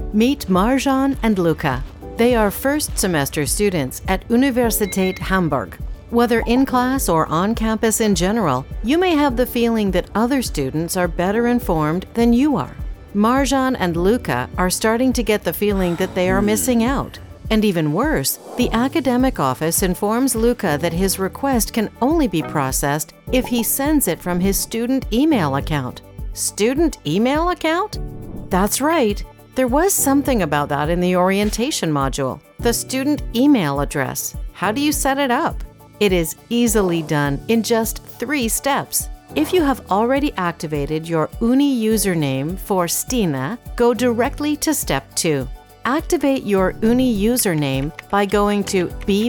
Meet Marjan and Luca. They are first semester students at Universität Hamburg. Whether in class or on campus in general, you may have the feeling that other students are better informed than you are. Marjan and Luca are starting to get the feeling that they are missing out. And even worse, the academic office informs Luca that his request can only be processed if he sends it from his student email account. Student email account? That's right. There was something about that in the orientation module. The student email address. How do you set it up? It is easily done in just 3 steps. If you have already activated your Uni username for Stina, go directly to step 2. Activate your Uni username by going to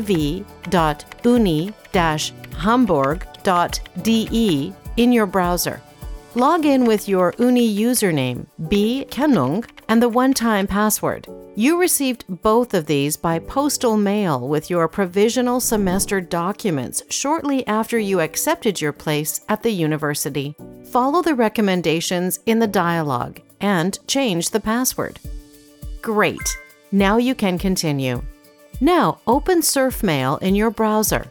bv.uni-hamburg.de in your browser. Log in with your Uni username, B-Kennung, and the one-time password. You received both of these by postal mail with your provisional semester documents shortly after you accepted your place at the university. Follow the recommendations in the dialogue and change the password. Great! Now you can continue. Now open SurfMail in your browser,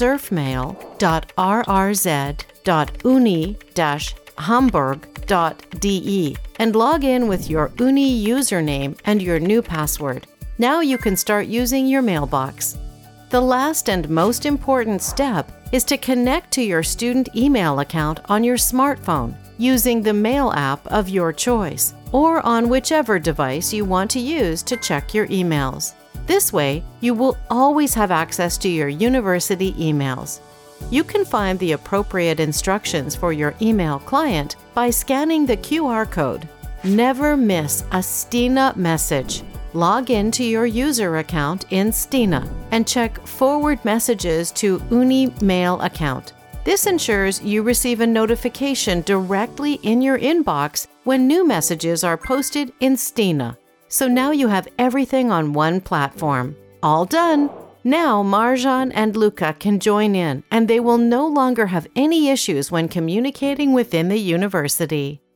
surfmail.rrz.uni-hamburg.de, and log in with your Uni username and your new password. Now you can start using your mailbox. The last and most important step is to connect to your student email account on your smartphone using the Mail app of your choice, or on whichever device you want to use to check your emails. This way, you will always have access to your university emails. You can find the appropriate instructions for your email client by scanning the QR code. Never miss a Stina message. Log in to your user account in Stina and check forward messages to Uni Mail account. This ensures you receive a notification directly in your inbox when new messages are posted in Stina. So now you have everything on one platform. All done! Now Marjan and Luca can join in, and they will no longer have any issues when communicating within the university.